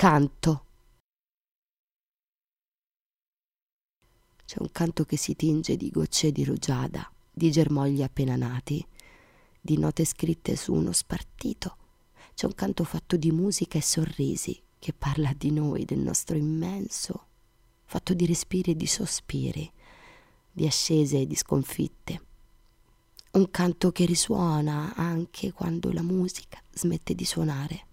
canto. C'è un canto che si tinge di gocce di rugiada, di germogli appena nati, di note scritte su uno spartito. C'è un canto fatto di musica e sorrisi che parla di noi, del nostro immenso, fatto di respiri e di sospiri, di ascese e di sconfitte. Un canto che risuona anche quando la musica smette di suonare.